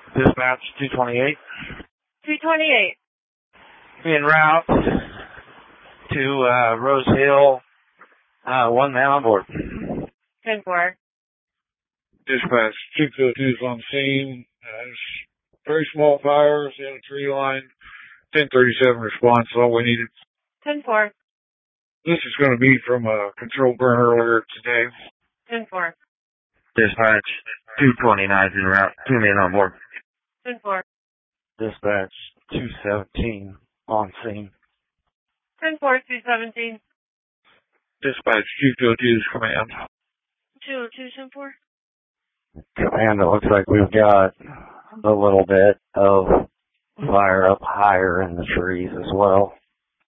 Dispatch 228. 228. En route to Rose Hill. One man on board. 10-4. Dispatch 202 is on scene. Very small fires in a tree line. 1037 response is all we needed. 10-4. This is going to be from a control burn earlier today. 10-4. Dispatch 229 is en route. 2 men on board. 10-4. Dispatch 217 on scene. 10-4, 217. Dispatch 202 is command. 202, 10-4. Command, it looks like we've got a little bit of fire up higher in the trees as well.